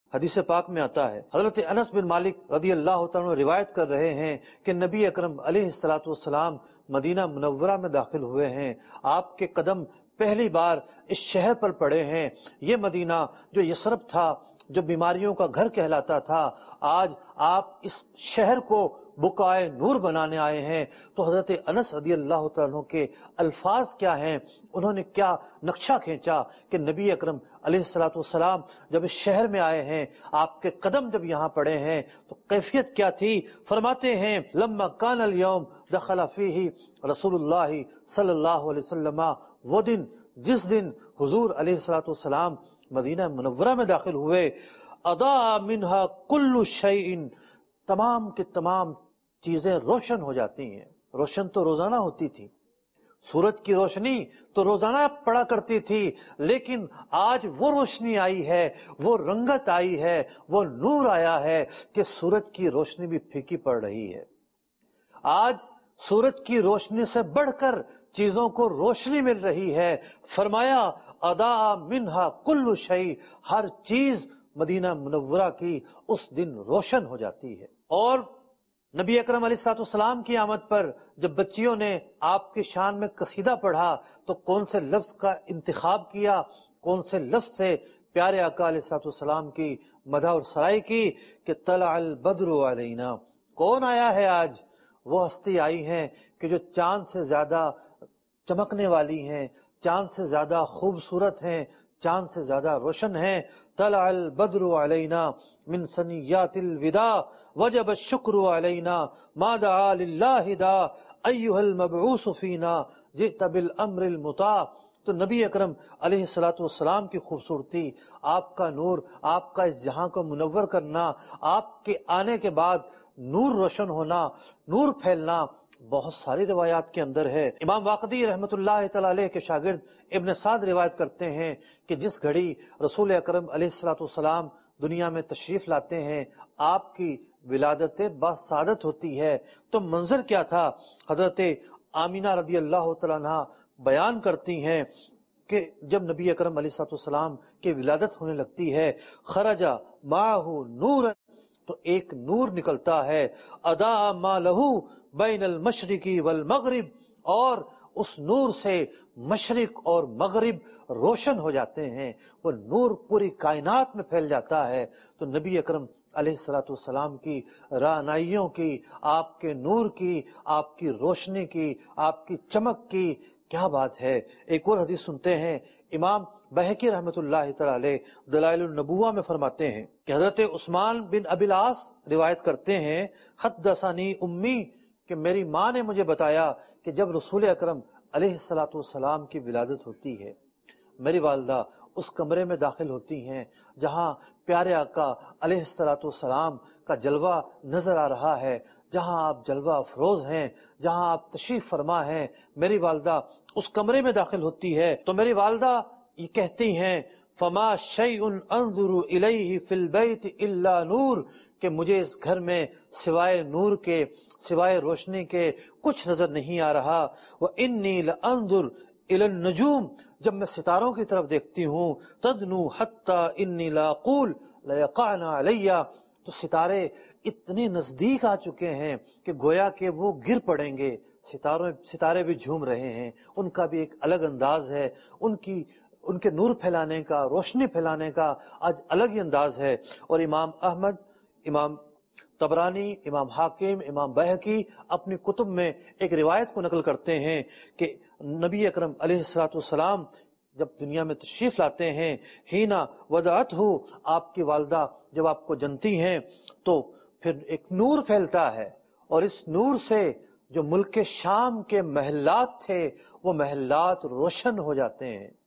حدیث پاک میں آتا ہے، حضرت انس بن مالک رضی اللہ تعالیٰ عنہ روایت کر رہے ہیں کہ نبی اکرم علیہ الصلوۃ والسلام مدینہ منورہ میں داخل ہوئے ہیں، آپ کے قدم پہلی بار اس شہر پر پڑے ہیں۔ یہ مدینہ جو یثرب تھا، جو بیماریوں کا گھر کہلاتا تھا، آج آپ اس شہر کو بقائے نور بنانے آئے ہیں۔ تو حضرت انس رضی اللہ تعالیٰ عنہ کے الفاظ کیا ہیں، انہوں نے کیا نقشہ کھینچا کہ نبی اکرم علیہ الصلوۃ والسلام جب اس شہر میں آئے ہیں، آپ کے قدم جب یہاں پڑے ہیں تو کیفیت کیا تھی۔ فرماتے ہیں لما کان الیوم دخل فیہ رسول اللہ صلی اللہ علیہ وسلم، وہ دن جس دن حضور علیہ الصلوۃ والسلام مدینہ منورہ میں داخل ہوئے، اضاء منہا کل شیء، تمام کے تمام چیزیں روشن ہو جاتی ہیں۔ روشن تو روزانہ ہوتی تھی، سورج کی روشنی تو روزانہ پڑا کرتی تھی، لیکن آج وہ روشنی آئی ہے، وہ رنگت آئی ہے، وہ نور آیا ہے کہ سورج کی روشنی بھی پھیکی پڑ رہی ہے۔ آج سورج کی روشنی سے بڑھ کر چیزوں کو روشنی مل رہی ہے۔ فرمایا اضاء منہا کل شیء، ہر چیز مدینہ منورہ کی اس دن روشن ہو جاتی ہے۔ اور نبی اکرم علیہ الصلوۃ والسلام کی آمد پر جب بچیوں نے آپ کی شان میں قصیدہ پڑھا تو کون سے لفظ کا انتخاب کیا، کون سے لفظ سے پیارے آقا علیہ الصلوۃ والسلام کی مدح اور سرائی کی کہ طلع البدر علینا، کون آیا ہے آج؟ وہ ہستی آئی ہیں کہ جو چاند سے زیادہ چمکنے والی ہیں، چاند سے زیادہ خوبصورت ہیں، چاند سے زیادہ روشن ہیں۔ طلع البدر علینا من ثنیات الوداع وجب الشکر علینا ما دعا للہ دا ایھا المبعوث فینا جئت بالامر المطاع۔ تو نبی اکرم علیہ الصلوۃ والسلام کی خوبصورتی، آپ کا نور، آپ کا اس جہاں کو منور کرنا، آپ کے آنے کے بعد نور روشن ہونا، نور پھیلنا، بہت ساری روایات کے اندر ہے۔ امام واقدی رحمۃ اللہ تعالی علیہ کے شاگرد ابن سعد روایت کرتے ہیں کہ جس گھڑی رسول اکرم علیہ الصلوۃ والسلام دنیا میں تشریف لاتے ہیں، آپ کی ولادت باسعادت ہوتی ہے، تو منظر کیا تھا؟ حضرت آمینہ رضی اللہ تعالیٰ عنہ بیان کرتی ہیں کہ جب نبی اکرم علیہ الصلوۃ والسلام کی ولادت ہونے لگتی ہے، خرج معہ نور، تو ایک نور نکلتا ہے، اضاء ما لہ بین المشرق والمغرب، اور اس نور سے مشرق اور مغرب روشن ہو جاتے ہیں، وہ نور پوری کائنات میں پھیل جاتا ہے۔ تو نبی اکرم علیہ الصلوۃ والسلام کی رعنائیوں کی، آپ کے نور کی، آپ کی روشنی کی، آپ کی چمک کی کیا بات ہے۔ ایک اور حدیث سنتے ہیں، امام بہقی رحمۃ اللہ تعالی علیہ دلائل النبوہ میں فرماتے ہیں کہ حضرت عثمان بن ابی العاص روایت کرتے ہیں، حدثنی امی، کہ میری ماں نے مجھے بتایا کہ جب رسول اکرم علیہ الصلوۃ والسلام کی ولادت ہوتی ہے، میری والدہ اس کمرے میں داخل ہوتی ہیں جہاں پیارے آقا علیہ الصلوۃ والسلام کا جلوہ نظر آ رہا ہے، جہاں آپ جلوہ افروز ہیں، جہاں آپ تشریف فرما ہیں۔ میری والدہ اس کمرے میں داخل ہوتی ہے تو میری والدہ یہ کہتی ہیں، فما شیء انظر الیہ فی البیت الا نور، کہ مجھے اس گھر میں سوائے نور کے، سوائے روشنی کے کچھ نظر نہیں آ رہا۔ وانی لانظر الی النجوم، جب میں ستاروں کی طرف دیکھتی ہوں، تدنو حتی انی لاقول لیقعن علی، تو ستارے اتنے نزدیک آ چکے ہیں کہ گویا کہ وہ گر پڑیں گے۔ ستارے بھی جھوم رہے ہیں، ان کا بھی ایک الگ انداز ہے، ان کے نور پھیلانے کا، روشنی پھیلانے کا آج الگ ہی انداز ہے۔ اور امام احمد، امام طبرانی، امام حاکم، امام بہقی اپنی کتب میں ایک روایت کو نقل کرتے ہیں کہ نبی اکرم علیہ الصلوۃ والسلام جب دنیا میں تشریف لاتے ہیں، ہینا وضعتہ، آپ کی والدہ جب آپ کو جنتی ہیں تو پھر ایک نور پھیلتا ہے، اور اس نور سے جو ملک شام کے محلات تھے وہ محلات روشن ہو جاتے ہیں۔